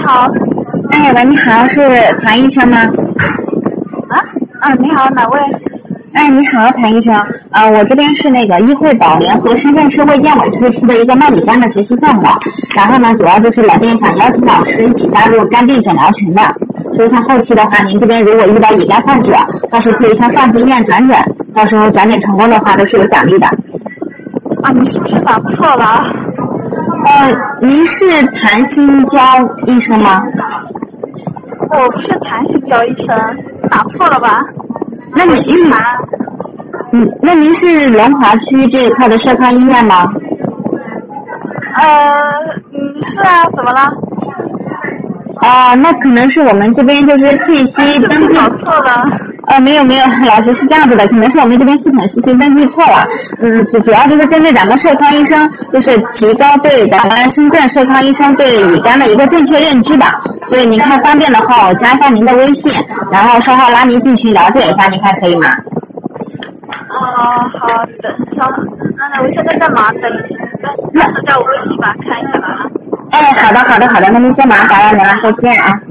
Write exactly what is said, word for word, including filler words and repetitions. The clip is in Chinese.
好。 哎，喂，你好，是谭医生吗？ 啊啊，你好，哪位？ 哎，你好，谭医生。啊、呃，我这边是那个医惠保联合深圳市卫健委推出的一个麦米肝的学习项目，然后呢，主要就是来电想邀请老师一起加入肝病诊疗群的。所以像后期的话，您这边如果遇到乙肝患者，到时候可以向上级医院转诊，到时候转诊成功的话都是有奖励的。 啊，你是不是打错了？ 呃，您是谭新娇医生吗？ 我不是谭新娇医生，打错了吧？ 那你嗯， 嗯，那您是龙华区这一块的社康医院吗？ 呃，嗯，是啊，怎么了？ 啊、呃，那可能是我们这边就是信息登记搞错了。 呃，没有没有，老师是这样子的，可能是我们这边系统信息登记错了。嗯，主主要就是针对咱们社康医生，就是提高对咱们深圳社康医生对乙肝的一个正确认知的。所以您看方便的话，我加一下您的微信，然后稍后拉您进群了解一下，您看可以吗？ 哦，好，等一下，那我现在在忙，等一下，那加我微信吧，看一下吧。 哎，好的好的好的，那您先忙，打扰您了，再见啊。